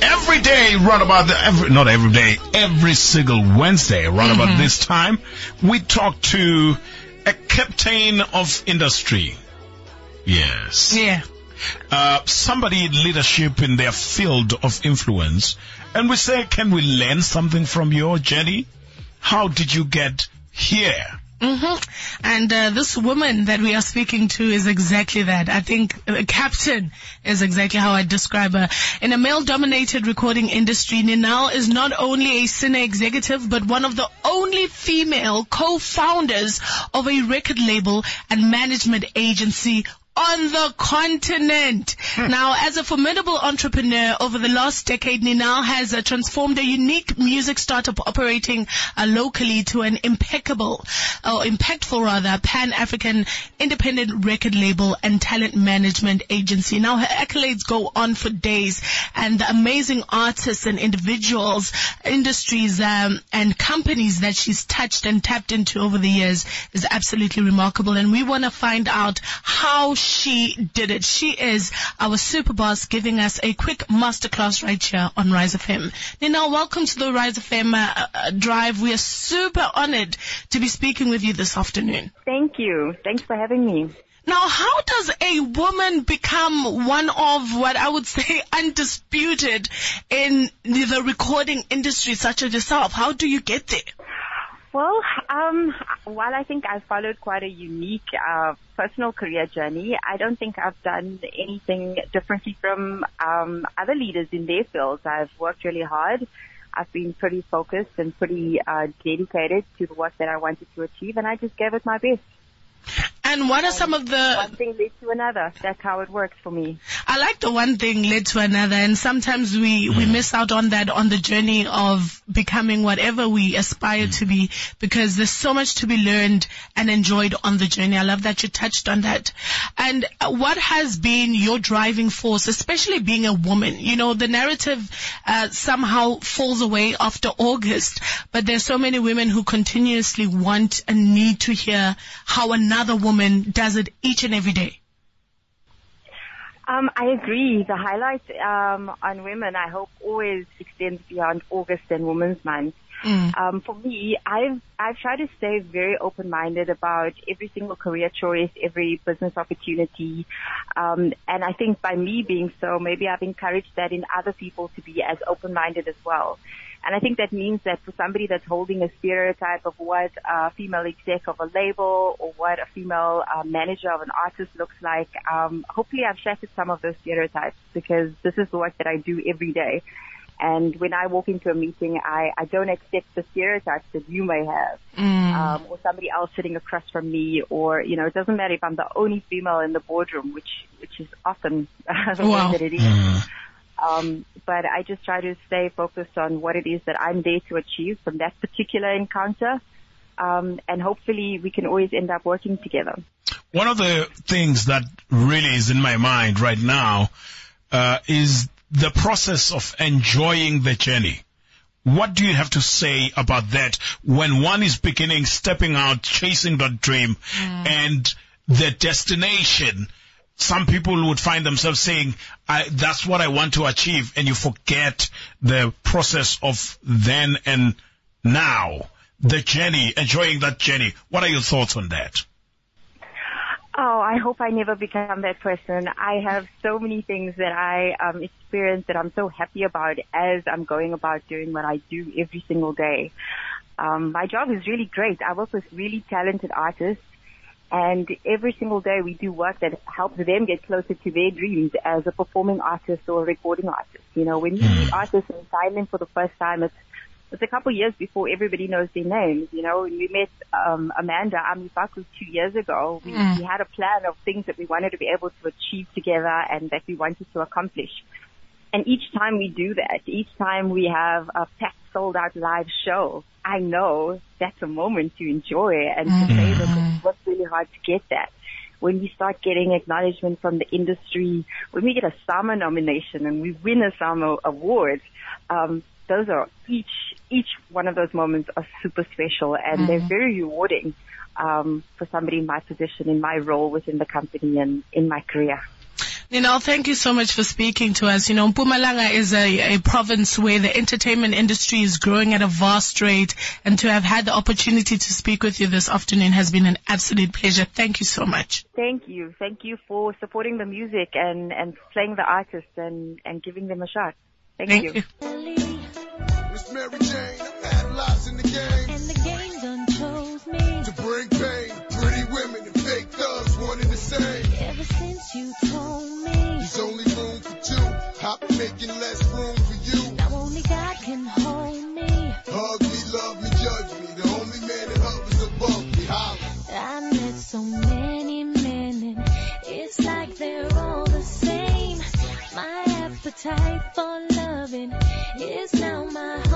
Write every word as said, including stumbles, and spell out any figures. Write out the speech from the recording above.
every day, right about the, every, not every day, every single Wednesday, right mm-hmm. about this time, we talk to a captain of industry. Yes. Yeah. Uh, somebody in leadership in their field of influence. And we say, can we learn something from your journey? How did you get here? Mm-hmm. And uh, this woman that we are speaking to is exactly that. I think a captain is exactly how I describe her. In a male-dominated recording industry, Ninal is not only a senior executive, but one of the only female co-founders of a record label and management agency on the continent. Hmm. Now, as a formidable entrepreneur over the last decade, Ninal has uh, transformed a unique music startup operating uh, locally to an impeccable, or impactful rather, Pan-African independent record label and talent management agency. Now, her accolades go on for days, and the amazing artists and individuals, industries, um, and companies that she's touched and tapped into over the years is absolutely remarkable. And we want to find out how she did it. She is our super boss, giving us a quick masterclass right here on Rise F M. Ninal, welcome to the Rise F M uh, uh, drive. We are super honored to be speaking with you this afternoon. Thank you. Thanks for having me. Now, how does a woman become one of what I would say undisputed in the recording industry such as yourself? How do you get there? Well, um, while I think I've followed quite a unique uh, personal career journey, I don't think I've done anything differently from um, other leaders in their fields. I've worked really hard. I've been pretty focused and pretty uh, dedicated to the work that I wanted to achieve, and I just gave it my best. And what are some of the... One thing led to another. That's how it works for me. I like the one thing led to another, and sometimes we, we miss out on that on the journey of becoming whatever we aspire to be, because there's so much to be learned and enjoyed on the journey. I love that you touched on that. And what has been your driving force, especially being a woman? You know, the narrative uh, somehow falls away after August, but there's so many women who continuously want and need to hear how another woman does it each and every day. Um, I agree. The highlight um, on women, I hope, always extends beyond August and Women's Month. Mm. Um, for me, I've I've tried to stay very open-minded about every single career choice, every business opportunity, um, and I think by me being so, maybe I've encouraged that in other people to be as open-minded as well. And I think that means that for somebody that's holding a stereotype of what a female exec of a label or what a female uh, manager of an artist looks like, um, hopefully I've shattered some of those stereotypes, because this is the work that I do every day. And when I walk into a meeting, I, I don't accept the stereotypes that you may have, mm. um, or somebody else sitting across from me, or, you know, it doesn't matter if I'm the only female in the boardroom, which, which is often the wow. way that it is. Mm. Um, but I just try to stay focused on what it is that I'm there to achieve from that particular encounter. Um, and hopefully we can always end up working together. One of the things that really is in my mind right now, uh, is the process of enjoying the journey. What do you have to say about that when one is beginning, stepping out, chasing that dream mm. and the destination? Some people would find themselves saying, I, that's what I want to achieve, and you forget the process of then and now, the journey, enjoying that journey. What are your thoughts on that? Oh, I hope I never become that person. I have so many things that I um, experience that I'm so happy about as I'm going about doing what I do every single day. Um, my job is really great. I work with really talented artists. And every single day we do work that helps them get closer to their dreams as a performing artist or a recording artist. You know, when you meet artists and sign them for the first time, it's, it's a couple of years before everybody knows their names. You know, when we met um, Amanda Amifaku two years ago, we, mm. we had a plan of things that we wanted to be able to achieve together and that we wanted to accomplish. And each time we do that, each time we have a packed, sold-out live show, I know that's a moment to enjoy and to say that we worked really hard to get that. When we start getting acknowledgement from the industry, when we get a SAMA nomination and we win a SAMA award, um, those are each each one of those moments are super special, and mm. they're very rewarding um, for somebody in my position, in my role within the company and in my career. You know, thank you so much for speaking to us. You know, Mpumalanga is a, a province where the entertainment industry is growing at a vast rate, and to have had the opportunity to speak with you this afternoon has been an absolute pleasure. Thank you so much. Thank you. Thank you for supporting the music and, and playing the artists and, and giving them a shot. Thank, Thank you. you. Miss Mary Jane, I've had lots in the game. And the game done chose me to bring pain. Pretty women and fake thugs, one and the same. Ever since you told me there's only room for two, hop making less room for you. now only God can hold me. Hug me, love me, judge me. The only man that hovers above me. Holla. I met so many men and it's like they're all the same. My appetite for loving is now my